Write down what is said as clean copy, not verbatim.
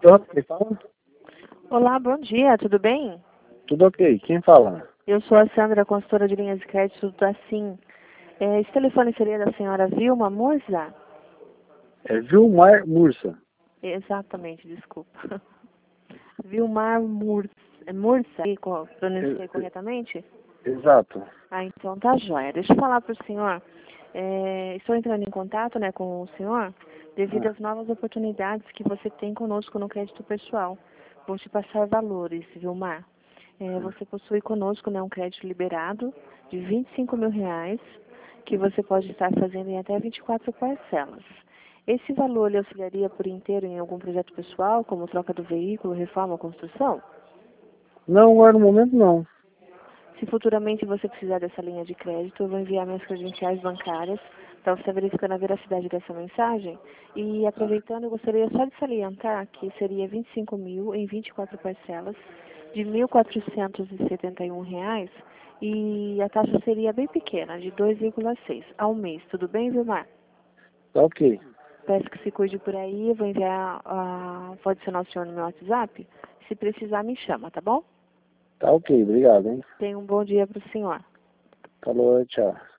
Tô, quem fala? Olá, bom dia, tudo bem? Tudo ok, quem fala? Eu sou a Sandra, consultora de linhas de crédito da SIM. Esse telefone seria da senhora Vilma Mursa? É Vilmar Mursa. Exatamente, desculpa. Vilmar Mursa. Mursa? Pronunciei corretamente? Exato. Ah, então tá jóia. Deixa eu falar para o senhor. Estou entrando em contato, com o senhor devido às novas oportunidades que você tem conosco no crédito pessoal. Vou te passar valores, Vilmar. Você possui conosco um crédito liberado de R$ 25.000, que você pode estar fazendo em até 24 parcelas. Esse valor lhe auxiliaria por inteiro em algum projeto pessoal, como troca do veículo, reforma ou construção? Não, agora no momento não. Se futuramente você precisar dessa linha de crédito, eu vou enviar minhas credenciais bancárias para você verificar a veracidade dessa mensagem. E aproveitando, eu gostaria só de salientar que seria 25.000 em 24 parcelas de R$ 1.471 e a taxa seria bem pequena, de 2,6 ao mês. Tudo bem, Vilmar? Tá ok. Peço que se cuide por aí, eu vou enviar, pode adicionar o senhor no meu WhatsApp. Se precisar, me chama, tá bom? Tá ok, obrigado, hein? Tenha um bom dia para o senhor. Falou, tchau.